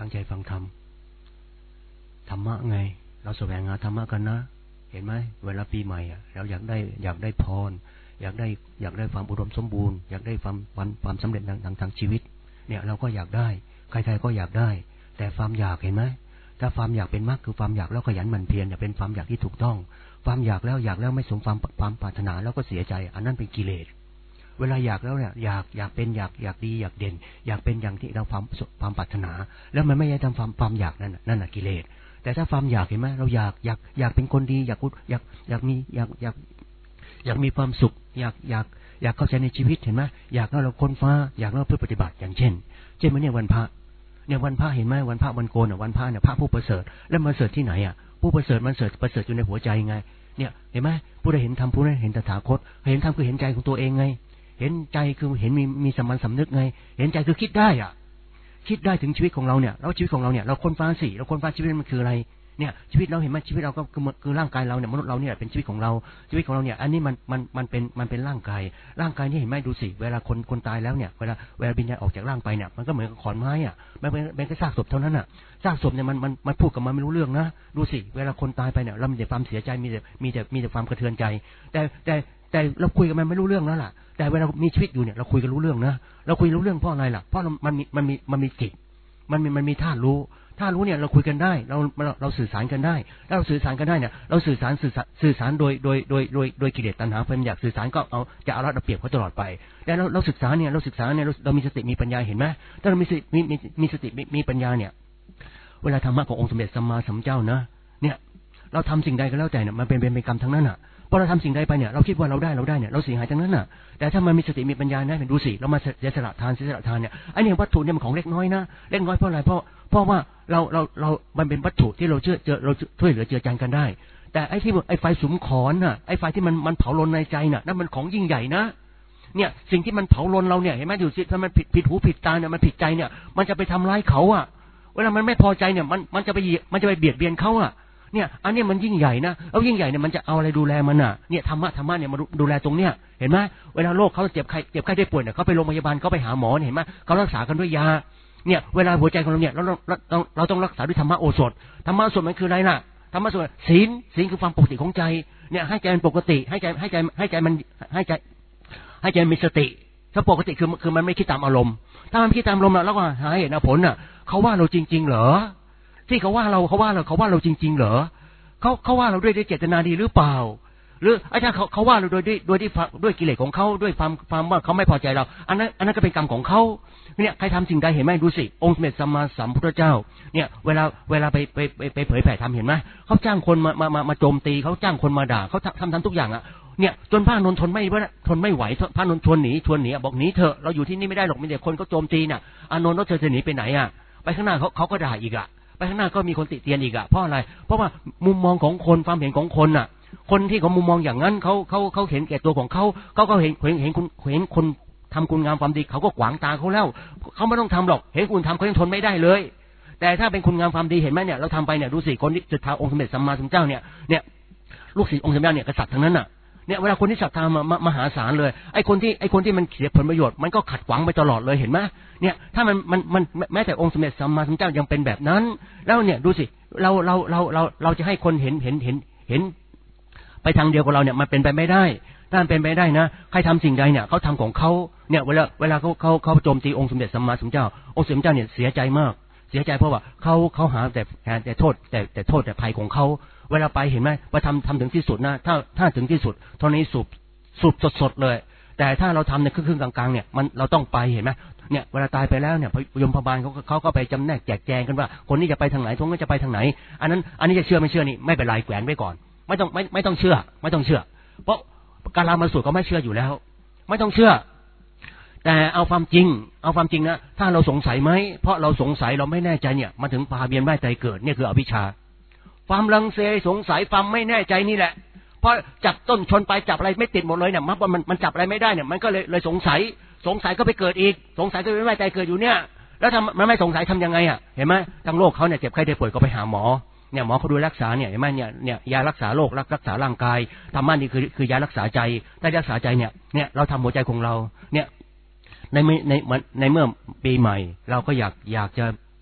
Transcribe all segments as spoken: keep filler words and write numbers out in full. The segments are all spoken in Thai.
ตั้งใจฟังธรรมธรรมะไงเราแสวงหาธรรมะกันนะเห็นไหมเวลาปีใหม่อ่ะเราอยากได้อยากได้พรอยากได้อยากได้ความอุดมสมบูรณ์อยากได้ความความความสำเร็จทางทางทางชีวิตเนี่ยเราก็อยากได้ใครๆก็อยากได้แต่ความอยากเห็นไหมถ้าความอยากเป็นมรรคคือความอยากแล้วขยันหมั่นเพียรเนี่ยเป็นความอยากที่ถูกต้องความอยากแล้วอยากแล้วไม่สมความความปรารถนาแล้วก็เสียใจอันนั้นเป็นกิเลสเวลาอยากแล้วเนี่ยอยากอยากเป็นอยากอยากดีอยากเด่นอยากเป็นอย่างที่เราความความปรารถนาแล้วมันไม่ใช่ทำความความอยากนั่นนั่นน่ะกิเลสแต่ถ้าความอยากเห็นไหมเราอยากอยากอยากเป็นคนดีอยากอยากอยากมีอยากอยากอยากมีความสุขอยากอยากอยากเข้าใจในชีวิตเห็นไหมอยากแล้วเราค้นฟ้าอยากแล้วเพื่อปฏิบัติอย่างเช่นเช่นวันนี้วันพระเนี่ยวันพระเห็นไหมวันพระวันโกนอ่ะวันพระเนี่ยพระผู้ประเสริฐแล้วมาเสริฐที่ไหนอ่ะผู้ประเสริฐมันเสริฐประเสริฐอยู่ในหัวใจไงเนี่ยเห็นไหมผู้ใดเห็นธรรมผู้นั้นเห็นตถาคตเห็นธรรมคือเห็นใจของตัวเองไงเห็นใจคือเห็นมีมีสมัญสำนึกไงเห็นใจคือคิดได้อ่ะคิดได้ถึงชีวิตของเราเนี่ยแล้วชีวิตของเราเนี่ยเราค้นฟ้าสิเราค้นฟ้าชีวิตมันคืออะไรเนี่ยชีวิตเราเห็นไหมชีวิตเราก็คือคือร่างกายเราเนี่ยมนุษย์เราเนี่ยเป็นชีวิตของเราชีวิตของเราเนี่ยอันนี้มันมันมันเป็นมันเป็นร่างกายร่างกายนี่เห็นไหมดูสิเวลาคนคนตายแล้วเนี่ยเวลาเวลาวิญญาณออกจากร่างไปเนี่ยมันก็เหมือนกับขอนไม้อ่ะมันเป็นเป็นแค่ซากศพเท่านั้นอ่ะซากศพเนี่ยมันมันมันพูดกับมันไม่รู้เรื่องนะดูสิเวลาคนตายไปเนี่ยเรามีแต่ความเสียใจมีแต่มีแต่มีแต่ความกระเทือนใจแต่แต่แต่เราคุยกับมันไม่รู้เรื่องแล้วล่ะแต่เวลามีชีวิตอยู่เนี่ยเราคุยกันรู้เรื่องนะเราคุยรู้เรื่องเพราะอะไรล่ะเพราะมันมีมันมีมันมีจิตมันมีมันมีธาตุรู้ถ้ารู้เนี่ยเราคุยกันได้เราเราเราสื่อสารกันได้ถ้าเราสื่อสารกันได้เนี่ยเราสื่อสารสื่อสารสื่อสารโดยโดยโดยโดยโดยกิเลสตัณหาความอยากสื่อสารก็เอาจะเอารัดเอาเปรียบเขาตลอดไปแต่เราเราศึกษาเนี่ยเราศึกษาเนี่ยเราเรามีสติมีปัญญาเห็นไหมถ้าเรามีสติมีมีมีสติมีปัญญาเนี่ยเวลาธรรมะขององค์สมเด็จสัมมาสัมพุทธเจ้านะเนี่ยเราทำสิ่งใดก็แล้วแต่เนี่ยมันเป็นเป็นกรรมทั้งนั้นอ่ะพอเราทำสิ่งใดไปเนี่ยเราคิดว่าเราได้เราได้เนี่ยเราเสียหายทั้งนั้นน่ะแต่ถ้ามันมีสติมีปัญญานะเห็นดูสิเรามาเสียสละทานเสียสละทานเนี่ยไอ้เนี่ยวัตถุเนี่ยมันของเล็กน้อยนะเล็กน้อยเพราะอะไรเพราะเพราะว่าเราเราเรามันเป็นวัตถุที่เราเชื่อเจอเราช่วยเหลือเจือจานกันได้แต่ไอ้ที่ไอ้ไฟสุมขอนน่ะไอ้ไฟที่มันมันเผาลนในใจน่ะนั่นมันของยิ่งใหญ่นะเนี่ยสิ่งที่มันเผาลนเราเนี่ยเห็นไหมดูสิถ้ามันผิดผิดหูผิดตาเนี่ยมันผิดใจเนี่ยมันจะไปทำร้ายเขาอ่ะเวลามันไม่พอใจเนี่ยมันมันจะไปมันจะไปเบียดเบียนเขาอ่ะเนี่ยอันนี้มันยิ่งใหญ่นะเอายิ่งใหญ่เนี่ยมันจะเอาอะไรดูแลมันอ่ะเนี่ยธรรมะธรรมะเนี่ยมาดูแลตรงเนี้ยเห็นไหมเวลาโรคเขาเจ็บไข้เจ็บไข้ได้ป่วยเนี่ยเขาไปโรงพยาบาลเขาไปหาหมอเห็นไหมเขารักษากันด้วยยาเนี่ยเวลาหัวใจของเราเนี่ยเราเราเราต้องรักษาด้วยธรรมะโอสถธรรมะโอสถมันคืออะไรล่ะธรรมะโอสถศีลศีลคือความปกติของใจเนี่ยให้ใจมันปกติให้ใจให้ใจให้ใจมันให้ใจให้ใจมีสติถ้าปกติคือคือมันไม่คิดตามอารมณ์ถ้ามันคิดตามอารมณ์แล้วก็หาเหตุผลน่ะเขาว่าเราจริงๆเหรอที่เขาว่าเราเขาว่าเราเขาว่าเราจริงๆเหรอเขาเขาว่าเราด้วยด้วยเจตนาดีหรือเปล่าหรือไอ้ถ้าเขาเขาว่าเราโดยด้วยด้วยด้วยกิเลสของเขาด้วยความความว่าเขาไม่พอใจเราอันนั้นอันนั้นก็เป็นกรรมของเขาเนี่ยใครทำสิ่งใดเห็นไหมดูสิองค์สมเด็จสัมมาสัมพุทธเจ้าเนี่ยเวลาเวลาไปไปไปไปเผยแผ่ธรรมเห็นไหมเขาจ้างคนมามามามาโจมตีเขาจ้างคนมาด่าเขาทำทำทุกอย่างอ่ะเนี่ยจนพระนนท์ทนไม่ทนไม่ไหวพระนนท์ชวนหนีชวนหนีบอกหนีเถอะเราอยู่ที่นี่ไม่ได้หรอกมีแต่คนก็โจมตีน่ะอานนท์แล้วเธอจะหนีไปไหนอ่ะไปข้างหน้าเขาเขาก็ด่าอีกอ่ะไปข้างหน้าก็มีคนติเตียนอีกอ่ะเพราะอะไรเพราะว่ามุมมองของคนความเห็นของคนน่ะคนที่เขามุมมองอย่างนั้นเขาเขาเขาเห็นแก่ตัวของเขาเขาก็เห็นเห็นเห็นคุณเห็นคนทำคุณงามความดีเขาก็ขวางตาเขาแล้วเขาไม่ต้องทำหรอกเห็นคุณทำเขายังทนไม่ได้เลยแต่ถ้าเป็นคุณงามความดีเห็นไหมเนี่ยเราทำไปเนี่ยดูสิคนที่ศรัทธาองค์สมเด็จสัมมาสัมพุทธเจ้าเนี่ยเนี่ยลูกศิษย์องค์สมเด็จเนี่ยกษัตริย์ทั้งนั้นน่ะเนี่ยเวลาคนที่ศรัทธามามหาศาลเลยไอ้คนที่ไอ้คนที่มันเสียผลประโยชน์มันก็ขัดขวางไปตลอดเลยเห็นไหมเนี่ยถ้ามันมันมันแม้แต่องค์สมเด็จสัมมาสัมพุทธเจ้ายังเป็นแบบนั้นแล้วเนี่ยดูสิเราเราเราเราเราจะให้คนเห็นเห็นเห็นเห็นไปทางเดียวกับเราเนี่ยมันเป็นไปไม่ได้ถ้ามันเป็นไปได้นะใครทำสิ่งใดเนี่ยเขาทำของเขาเนี่ยเวลาเวลาเขาเขาเขาโจมตีองค์สมเด็จสัมมาสัมพุทธเจ้าองค์สมเด็จเจ้าเนี่ยเสียใจมากเสียใจเพราะว่าเขาเขาหาแต่แต่โทษแต่แต่โทษแต่ภัยของเขาเวลาไปเห็นไหมว่าทำทำถึงที่สุดนะถ้าถ้าถึงที่สุดเท่านี้สูบสูบสดๆเลยแต่ถ้าเราทำในครึ่งๆกลางๆเนี่ยมันเราต้องไปเห็นไหมเนี่ยเวลาตายไปแล้วเนี่ยยมพบาลเขาเขาก็ไปจำแนกแจกแจงกันว่าคนนี้จะไปทางไหนคนนี้จะไปทางไหนอันนั้นอันนี้จะเชื่อไม่เชื่อนี่ไม่เป็นไรแขวนไว้ก่อนไม่ต้องไม่ไม่ต้องเชื่อไม่ต้องเชื่อเพราะการรามาสูตรเขาไม่เชื่ออยู่แล้วไม่ต้องเชื่อแต่เอาความจริงเอาความจริงนะถ้าเราสงสัยไหมเพราะเราสงสัยเราไม่แน่ใจเนี่ยมาถึงพาเวียนว่ายตายเกิดเนี่ยคืออวิชชาความลังเลสงสัยความไม่แน่ใจนี่แหละเพราะจับต้นชนไปจับอะไรไม่ติดหมดเลยเนี่ยมันมันมันจับอะไรไม่ได้เนี่ยมันก็เลยเลยสงสัยสงสัยก็ไปเกิดอีกสงสัยก็ไม่ว่ายตายเกิดอยู่เนี่ยแล้วทำมันไม่สงสัยทำยังไงอ่ะเห็นไหมทั้งโลกเขาเนี่ยเจ็บไข้ได้ป่วยก็ไปหาหมอเนี่ยหมอเขาดูรักษาเนี่ยเห็นไหมเนี่ยเนี่ยยารักษาโรครักษาร่างกายธรรมะนี่คือคือยารักษาใจถ้ารักษาใจเนี่ยเนี่ยเราทำหัวใจของเราเนี่ยในในในเมื่อปีใหม่เราก็อยากอยากจะ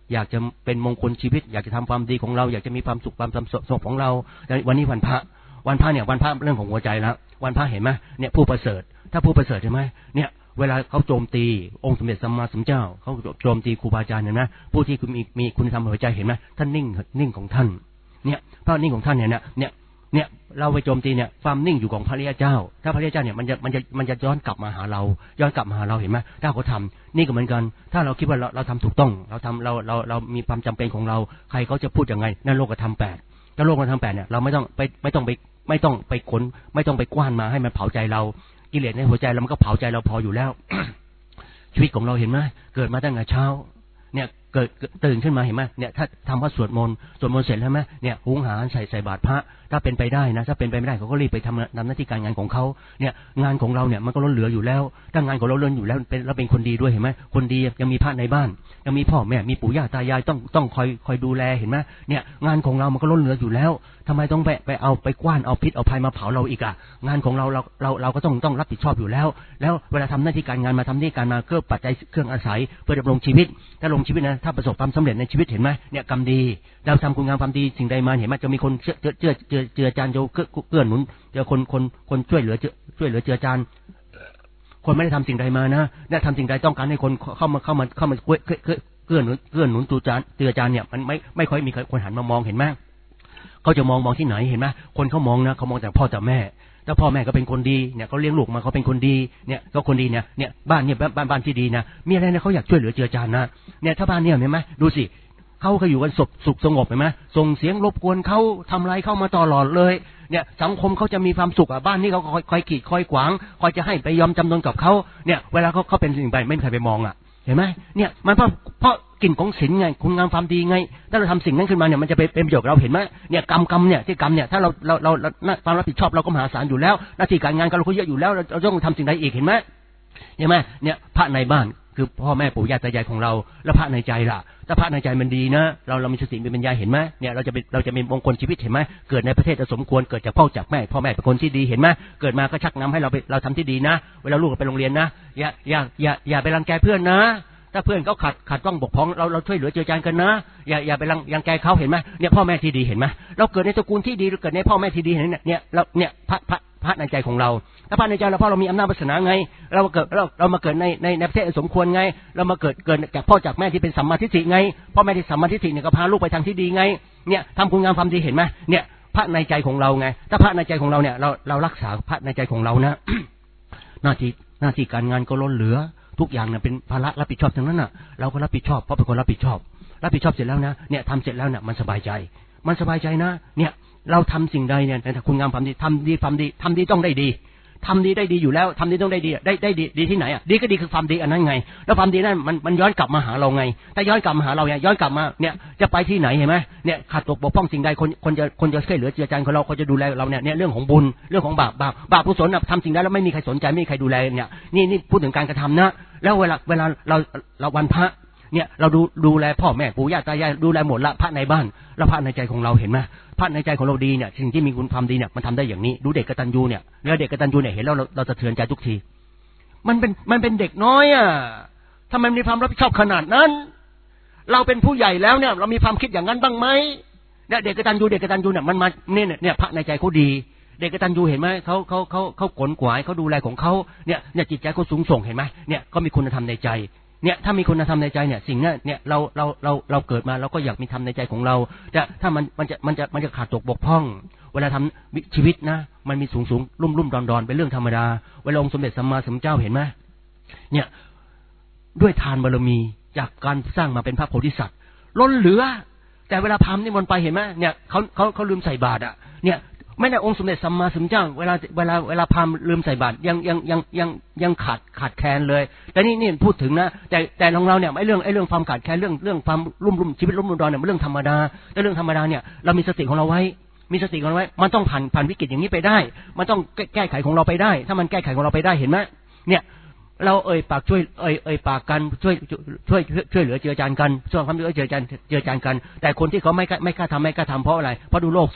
อยากจะเป็นมงคลชีวิตอยากจะทำความดีของเราอยากจะมีความสุขความสงบของเราวันนี้วันพระวันพระเนี่ยวันพระเรื่องของหัวใจแล้ววันพระเห็นไหมเนี่ยผู้ประเสริฐถ้าผู้ประเสริฐใช่ไหมเนี่ยเวลาเขาโจมตีองค์สมเด็จสัมมาสัมพุทธเจ้าเขาโจมตีครูบาอาจารย์เห็นไหมผู้ที่มีมีคุณธรรมหัวใจเห็นไหมท่านนิ่งนิ่งของท่านเนี่ยพระนิ่งของท่านเนี่ยเนี่ยเนี่ยเราไปโจมตีเนี่ยความนิ่งอยู่ของพระริยเจ้าถ้าพระริยเจ้าเนี่ยมันจะมันจะมันจะย้อนกลับมาหาเราย้อนกลับมาหาเราเห็นไหมถ้าเขาทำนี่ก็เหมือนกันถ้าเราคิดว่าเราเราทำถูกต้องเราทำเราเราเรามีความจำเป็นของเราใครเขาจะพูดยังไงนั่นโลกธรรมแปดถ้าโลกธรรมแปดเนี่ยเราไม่ต้องไปไม่ต้องไปไม่ต้องไปขนไม่ต้องไปกว้านมาให้มันเผาใจเรากิเลสในหัวใจเรามันก็เผาใจเราพออยู่แล้ว ชีวิตของเราเห็นไหมเกิดมาตั้งแต่เช้าเนี่ยเกิดตื่นขึ้นมาเห็นไหมเนี่ยถ้าทำวัดสวดมนต์สวดมนต์เสร็จแล้วไหมเนี่ยหุงหาใส่ใส่บาตรพระถ้าเป็นไปได้นะถ้าเป็นไปไม่ได้เขาก็รีบไปทำทำหน้าที่การงานของเขาเนี่ยงานของเราเนี่ยมันก็ล้นเหลืออยู่แล้วถ้างานของเราล้นอยู่แล้วเป็นเราเป็นคนดีด้วยเห็นไหมคนดียังมีพระในบ้านยังมีพ่อแม่มีปู่ย่าตายายต้องต้องคอยคอยดูแลเห็นไหมเนี่ยงานของเรามันก็ล้นเหลืออยู่แล้วทำไมต้องไปไปเอาไปกว้านเอาพิษเอาภัยมาเผาเราอีกอ่ะงานของเราเราเราเราก็ต้องต้องรับผิดชอบอยู่แล้วแล้วเวลาทำหน้าที่การงานมาทำหน้าที่การมาเพื่อปัจจัยเครื่องอาศัยเพื่อดำรงชีวิตถ้าลงชีวิตนะถ้าประสบความสำเร็จในชีวิตเห็นไหมเนี่ยกรรมดีเราทำคุณงามความดีสิ่งใดมาเห็นไหมจะมีคนเจือเจือเจือเจือเจือจานจะเกื้อหนุนเจอคนคนคนช่วยเหลือช่วยเหลือเจือจานคนไม่ได้ทำสิ่งใดมานะได้ทำสิ่งใดต้องการให้คนเข้ามาเข้ามาเข้ามาเกื้อหนุนเกื้อหนุนตูจานเจือจานเนี่ยมันไม่ไม่ค่อยมีคนหันมามองเห็นไหมเขาจะมองมองที่ไหนเห็นไหมคนเขามองนะเขามองแต่พ่อแต่แม่ถ้าพ่อแม่ก็เป็นคนดีเนี่ยเขาเลี้ยงลูกมาเขาเป็นคนดีเนี่ยก็คนดีเนี่ยเนี่ยบ้านเนี่ยบ้านบ้านที่ดีนะมีอะไรนะเขาอยากช่วยเหลือเจือจานนะเนี่ยถ้าบ้านเนี่ยเห็นไหมดูสิเขาเคยอยู่กันสุขสุขสงบเห็นไหมส่งเสียงรบกวนเขาทำไรเข้ามาตลอดเลยเนี่ยสังคมเขาจะมีความสุขอ่ะบ้านนี้เขาคอยคอยกีดคอยขวางคอยจะให้ไปยอมจำนนกับเขาเนี่ยเวลาเขาเขาเป็นสิ่งไปไม่มีใครไปมองอ่ะเห็นไหมเนี่ยมันเพราะเพราะกลิ่นของศีลไงคุณงามความดีไงถ้าเราทำสิ่งนั้นขึ้นมาเนี่ยมันจะเป็นประโยชน์เราเห็นไหมเนี่ยกรรมกรรมเนี่ยที่กรรมเนี่ยถ้าเราเราเราความรับผิดชอบเราก็มหาศาลอยู่แล้วหน้าที่การงานเราก็เยอะอยู่แล้วเราต้องทำสิ่งใดอีกเห็นไหมเห็นไหมเนี่ยพระในบ้านคือพ่อแม่ปู่ย่าตายายของเราแล้วพระในใจล่ะถ้าพระในใจมันดีนะเราเรามีสติมีปัญญาเห็นไหมเนี่ยเราจะเป็นเราจะมีมงคลชีวิตเห็นไหมเกิดในประเทศจะสมควรเกิดจากพ่อจากแม่พ่อแม่เป็นคนที่ดีเห็นไหมเกิดมาก็ชักนำให้เราไปเราทำที่ดีนะเวลาลูกไปโรงเรียนนะอย่าอย่าอย่าอย่าไปรังแกเพื่อนนะถ้าเพื่อนเขาขัดขัดต้องบกพร่องเราเราช่วยเหลือเจือจานกันนะอย่าอย่าไปรังยังแกเขาเห็นไหมเนี่ยพ่อแม่ที่ดีเห็นไหมเราเกิดในตระกูลที่ดีเราเกิดในพ่อแม่ที่ดีเห็นเนี่ยเราเนี่ยพระพระพระในใจของเราถ้าพระในใจเราเพราะเรามีอำนาจวาสนาไงเราเกิดเราเรามาเกิดในในในประเทศสมควรไงเรามาเกิดเกิดจากพ่อจากแม่ที่เป็นสัมมาทิฏฐิไงพ่อแม่ที่สัมมาทิฏฐิเนี่ยก็พาลูกไปทางที่ดีไงเนี่ยทำคุณงามความดีเห็นไหมเนี่ยพระในใจของเราไงถ้าพระในใจของเราเนี่ยเราเรารักษาพระในใจของเรานะ หน้าที่หน้าที่การงานก็ล้นเหลือทุกอย่างเนี่ยเป็นภาระรับผิดชอบทั้งนั้นน่ะเราก็รับผิดชอบเพราะเป็นคนรับผิดชอบรับผิดชอบเสร็จแล้วนะเนี่ยทำเสร็จแล้วเนี่ยมันสบายใจมันสบายใจนะเนี่ยเราทำสิ่งใดเนี่ยแต่คุณงามความดีทำดีความดีทำดีต้องได้ดีทำดีได้ดีอยู่แล้วทำดีต้องได้ดีได้ได้ดีดีที่ไหนอ่ะดีก็ดีคือความดีอันนั้นไงแล้วความดีนั้นมันมันย้อนกลับมาหาเราไงถ้าย้อนกลับมาหาเราเนี่ยย้อนกลับมาเนี่ยจะไปที่ไหนเห็นไหมเนี่ยขาดตกบกพร่องสิ่งใดคนคนจะคนจะช่วยเหลือเจือจานของเราเขาจะดูแลเราเนี่ยเนี่ยเรื่องของบุญเรื่องของบาปบาปบาปกุศลทำสิ่งใดแล้วไม่มีใครสนใจไม่มีใครดูแลเนี่ยนี่นี่พูดถึงการกระทำนะแล้วเวลาเวลาเราเราวันพระเนี่ยเราดูดูแลพ่อแม่ปู่ย่าตายายดูแลหมดละพระในบ้านแล้วพระในใจของเราเห็นไหมพระในใจของเราดีเนี่ยสิ่งที่มีคุณความดีเนี่ยมันทำได้อย่างนี้ดูเด็กกตัญญูเนี่ยแล้วเด็กกตัญญูเนี่ยเห็นแล้วเราเราสะเทือนใจทุกทีมันเป็นมันเป็นเด็กน้อยอ่ะทำไมมีความรับผิดชอบขนาดนั้นเราเป็นผู้ใหญ่แล้วเนี่ยเรามีความคิดอย่างนั้นบ้างไหมเนี่ยเด็กกตัญญูเด็กกตัญญูเนี่ยมันมาเนี่ยเนี่ยพระในใจเขาดีเด็กกตัญญูเห็นไหมเขาเขาเขาเขาขนขวายเขาดูแลของเขาเนี่ยเนี่ยจิตใจเขาสูงส่งเห็นไหมเนี่ยก็มีคุณธรรมในใจเนี่ยถ้ามีคุณธรรมในใจเนี่ยสิ่งนั้นเนี่ยเราเราเราเราเกิดมาเราก็อยากมีธรรมในใจของเราแต่ถ้ามันมันจะมันจะมันจะขาดตกบกพร่องเวลาทำชีวิตนะมันมีสูงสูงลุ่มลุ่มดอนดอนเป็นเรื่องธรรมดาเวลาองค์สมเด็จสัมมาสัมพุทธเจ้าเห็นไหมเนี่ยด้วยทานบารมีจากการสร้างมาเป็นพระโพธิสัตว์ล้นเหลือแต่เวลาพามนิมนต์ไปเห็นไหมเนี่ยเขาเขาเขาลืมใส่บาตรอ่ะเนี่ยไม่ในองค์สมเด็จสัมมาสัมพุทธเจ้าเวลาเวลาเวลาพามลืมใส่บาตรยังยังยังยังยังขาดขาดแคลนเลยแต่นี่นี่พูดถึงนะแต่แต่ของเราเนี่ยไอ้เรื่องไอ้เรื่องความขาดแคลนเรื่องเรื่องความรุ่มรุ่มชีวิตรุ่มรุ่มดอนเนี่ยมันเรื่องธรรมดาแต่เรื่องธรรมดาเนี่ยเรามีสติของเราไว้มีสติของเราไว้มันต้องผ่านผ่านวิกฤตอย่างนี้ไปได้มันต้องแก้ไขของเราไปได้ถ้ามันแก้ไขของเราไปได้เห็นไหมเนี่ยเราเอ่ยปากช่วยเอ่ยเอ่ยปากกันช่วยช่วยช่วยเหลือเจือจานกันช่วยความเหลือเจือจานเจือจานกันแต่คนที่เขาไม่ไม่กล้าทำไม่กล้าทำเพราะอะไรเพราะดูโลกสิ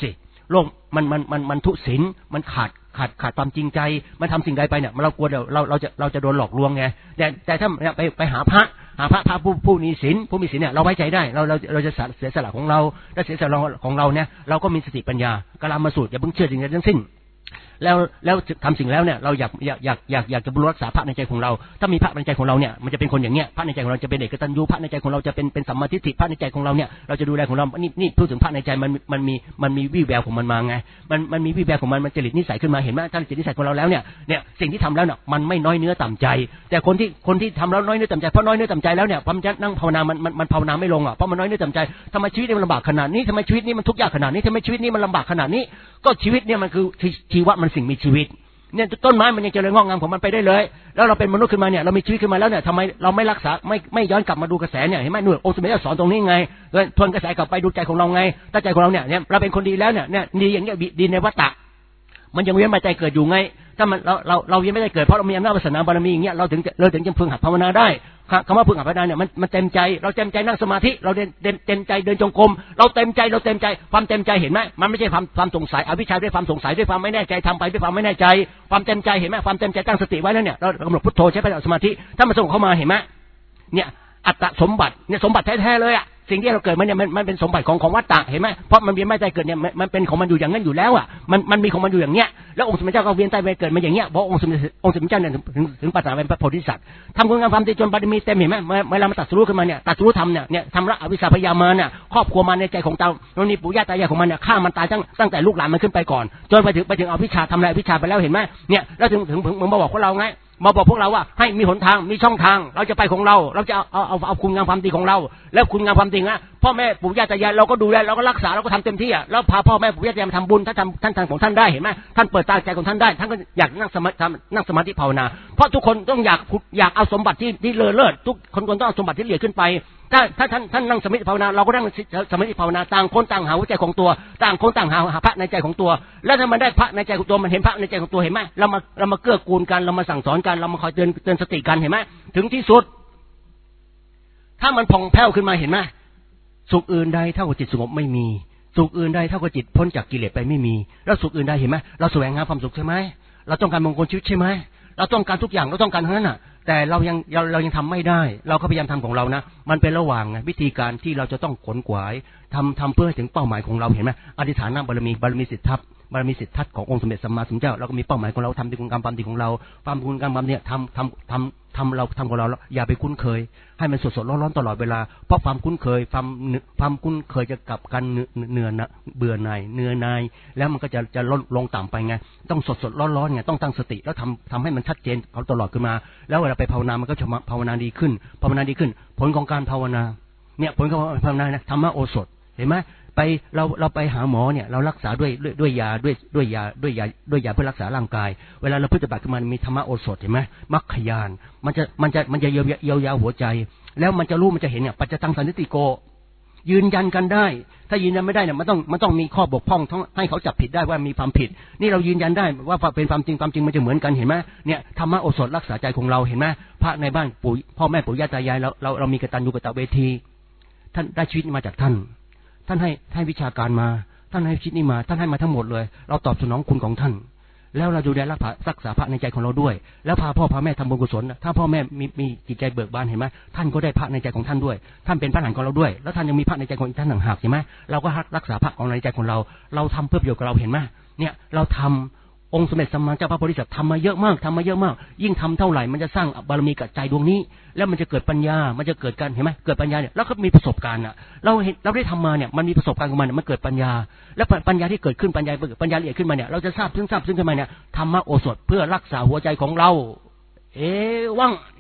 โลกมันมันมันมันทุศีลมันขาดขาดขาดความจริงใจมันทำสิ่งใดไปเนี่ยเรากลัวเดี๋ยวเราเราจะเราจะโดนหลอกลวงไงแต่แต่ถ้าไปไปหาพระหาพระพระผู้ผู้มีศีลผู้มีศีลเนี่ยเราไว้ใจได้เราเราเราจะเสียสละของเราถ้าเสียสละของเราเนี่ยเราก็มีสติปัญญากลามาสูตรอย่าเพิ่งเชื่อสิ่งใดทั้งสิ้นแล้วแล้วทำสิ่งแล้วเนี่ยเราอยากอยากอยากอยากอยากจะบำรุงรักษาพระในใจของเราถ้ามีพระในใจของเราเนี่ยมันจะเป็นคนอย่างเนี้ยพระในใจของเราจะเป็นเด็กกตัญญูพระในใจของเราจะเป็นเป็นสัมมาทิฏฐิพระในใจของเราเนี่ยเราจะดูแลของเรานี่นี่พูดถึงพระในใจมันมันมีมันมีวิแววของมันมาไงมันมันมีวิแววของมันมันจริตนิสัยขึ้นมาเห็นไหมถ้าจริตนิสัยของเราแล้วเนี่ยเนี่ยสิ่งที่ทำแล้วเนี่ยมันไม่น้อยเนื้อต่ำใจแต่คนที่คนที่ทำแล้วน้อยเนื้อต่ำใจเพราะน้อยเนื้อต่ำใจแล้วเนี่ยพอมันจะนั่งภาวนามันมันมันภาวนาไม่ลงอ่ะเพราะมันน้อยเนื้อต่ำใจทำไมชีวิตมันลำบากขนาดนี้ทำไมชีวิตนี้มันทุกข์ยากขนาดนี้ทำไมชีวิตนี้มันลำบากขนาดนี้ก็ชีวิตเนี่ยมันคือชีวะมันสิ่งมีชีวิตเนี่ยต้นไม้มันยังเจริญงอกงามของมันไปได้เลยแล้วเราเป็นมนุษย์ขึ้นมาเนี่ยเรามีชีวิตขึ้นมาแล้วเนี่ยทำไมเราไม่รักษาไม่ไม่ย้อนกลับมาดูกระแสเนี่ยเห็นไหมนู่นองค์สมเด็จสอนตรงนี้ไงทวนกระแสกลับไปดูใจของเราไงถ้าใจของเราเนี่ยเราเป็นคนดีแล้วเนี่ยเนี่ยดีอย่างเงี้ยดีในวัฏฏะมันยังเวียนมาใจเกิดอยู่ไงถ้ามันเราเราเรายังไม่ได้เกิดเพราะเรามีอำนาจวาสนาบารมีอย่างเงี้ยเราถึงเราถึงจะพึงหัดภาวนาได้คำว่าพึงหัดภาวนาเนี่ยมันมันเต็มใจเราเต็มใจนั่งสมาธิเราเต็มเต็มเต็มใจเดินจงกรมเราเต็มใจเราเต็มใจความเต็มใจเห็นไหมมันไม่ใช่ความความสงสัยอวิชชาด้วยความสงสัยด้วยความไม่แน่ใจทำไปด้วยความไม่แน่ใจความเต็มใจเห็นไหมความเต็มใจตั้งสติไว้แล้วเนี่ยเรากำหนดพุทโธใช้ไปสมาธิถ้ามันส่งเข้ามาเห็นไหมเนี่ยอัตตสมบัติเนี่ยสมบัติแท้ๆเลยอ่ะสิ่งที่เราเกิดมันเนี่ยมันมันเป็นสมบัติของของวัฏฏะเห็นไหมเพราะมันเวียนไม่ใจเกิดเนี่ยมันเป็นของมันอยู่อย่างนั้นอยู่แล้วอ่ะมันมันมีของมันอยู่อย่างเนี้ยแล้วองค์สมเด็จเจ้าก็เวียนใจไปเกิดมาอย่างเนี้ยเพราะองค์สมเด็จองค์สมเด็จเจ้าเนี่ยถึงถึงปัจจัยเป็นพระโพธิสัตว์ทำคุณงามความดีจนบารมีเต็มเห็นไหมเวลามาตัดสู้ขึ้นมาเนี่ยตัดสู้ทำเนี่ยเนี่ยทำละอวิชชาพยามารเนี่ยครอบครัวมันในใจของเราโน่นนี่ปู่ย่าตายายของมันเนี่ยฆ่ามันตายตั้งตั้งแต่ลูกหลานมันขึ้นไปก่อนจนไปถึงไปถึงอวิชชาทำลายอวิชชาไปแล้วเห็นไหมเนี่ยแล้วถึงถึงมึงมาบอกพวกเราไงมาบอกพวกเราว่าให้มีหนทางมีช่องทางเราจะไปของเราเราจะเอาเอาเอาคุณงามความดีของเราแล้วคุณงามความดีนะพ่อแม่ปู่ย่าตายายเราก็ดูแลเราก็รักษาเราก็ทำเต็มที่อ่ะแล้วพาพ่อแม่ปู่ย่าตายายมาทำบุญท่านทำท่านทางของท่านได้เห็นไหมท่านเปิดตาใจของท่านได้ท่านก็อยากนั่งสมาธินั่งสมาธิภาวนาเพราะทุกคนต้องอยากอยากเอาสมบัติที่ที่เลอเลิศทุกคนคนต้องเอาสมบัติที่เหลือขึ้นไปถ้าถ้าท่านท่านนั่งสมาธิภาวนาเราก็นั่งสมาธิภาวนาต่างคนต่างหาหัวใจของตัวต่างคนต่างหาหาพระในใจของตัวแล้วถ้ามันได้พระในใจของตัวมันเห็นพระในใจของตัวเห็นไหมเรามาเรามาเกื้อกูลกันเรามาสั่งสอนกันเรามาคอยเตือนเตือนสติกันเห็นไหมถึงที่สุดถ้ามันผ่องแผ้วขึ้นมาเห็นไหมสุขอื่นใดเท่ากับจิตสงบไม่มีสุขอื่นใดเท่ากับจิตพ้นจากกิเลสไปไม่มีแล้วสุขอื่นใดเห็นไหมเราแสวงหาความสุขใช่ไหมเราต้องการมงคลชีวิตใช่ไหมเราต้องการทุกอย่างเราต้องการทั้งนั้นน่ะแต่เรายังเราเรายังทำไม่ได้เราก็พยายามทำของเรานะมันเป็นระหว่างวิธีการที่เราจะต้องขนขวายทำทำเพื่อถึงเป้าหมายของเราเห็นไหมอธิษฐานบารมีบารมีสิทธัพย์บารมีสิทธัตถ์ขององค์สมเด็จสัมมาสัมพุทธเจ้าเราก็มีเป้าหมายของเราทำดีคุณงามความดีของเราความคุณงามความเนี่ยทำทำทำทำเราทำของเราอย่าไปคุ้นเคยให้มันสดสดร้อนร้อนตลอดเวลาเพราะความคุ้นเคยความความคุ้นเคยจะกลับกันเนื้อนะเบื่อหน่ายเนื้อหน่ายแล้วมันก็จะจะลดลงต่ำไปไงต้องสดสดร้อนร้อนไงต้องตั้งสติแล้วทำทำให้มันชัดเจนเอาตลอดขึ้นมาแล้วเวลาไปภาวนามันก็จะภาวนาดีขึ้นภาวนาดีขึ้นผลของการภาวนาเนี่ยผลของภาวนานะธรรมะโอสถเห็นไหมไปเราเราไปหาหมอเนี่ยเรารักษาด้วยด้วยด้วยยาด้วยด้วยยาด้วยยาด้วยยาเพื่อรักษาร่างกายเวลาเราปฏิบัติขึ้นมามีธรรมะโอสถเห็นไหมมรรคญาณมันจะมันจะมันจะเยียวยาเยียวยาหัวใจแล้วมันจะรู้มันจะเห็นเนี่ยปัจจตังสันนิติโกยืนยันกันได้ถ้ายืนยันไม่ได้เนี่ยมันต้องมันต้องมีข้อบกพร่องให้เขาจับผิดได้ว่ามีความผิดนี่เรายืนยันได้ว่าเป็นความจริงความจริงมันจะเหมือนกันเห็นไหมเนี่ยธรรมะโอสถรักษาใจของเราเห็นไหมพระในบ้านปู่พ่อแม่ปู่ย่าตายายเราเราเรามีกตัญญูกตเวทีท่านได้ชีวิตมาจากท่านท่านให้ให้วิชาการมาท่านให้ชีวิตนี้มาท่านให้มาทั้งหมดเลยเราตอบสนองคุณของท่านแล้วเราดูแลรักษาพระในใจของเราด้วยแล้วพาพ่อพาแม่ทำบุญกุศลถ้าพ่อแม่มีมีจิตใจเบิกบานเห็นไหมท่านก็ได้พระในใจของท่านด้วยท่านเป็นพระหลานของเราด้วยแล้วท่านยังมีพระในใจของท่านต่างหากเห็นไหมเราก็รักษาพระของในใจของเราเราทำเพื่อประโยชน์กับเราเห็นไหมเนี่ยเราทำองค์สมเด็จสัมมาสัมพุทธเจ้าพระโพธิสัตว์ทำมาเยอะมากทำมาเยอะมากยิ่งทำเท่าไหร่มันจะสร้างบารมีกับใจดวงนี้แล้วมันจะเกิดปัญญามันจะเกิดการเห็นไหมเกิดปัญญาเนี่ยแล้วก็มีประสบการณ์อ่ะเราเห็นเราได้ทำมาเนี่ยมันมีประสบการณ์ของมันมันเกิดปัญญาและปัญญาที่เกิดขึ้นปัญญาปัญญาละเอียดขึ้นมาเนี่ยเราจะทราบซึ้งทราบซึ้งขึ้นมาเนี่ยธรรมะโอสถเพื่อรักษาหัวใจของเราเอวัง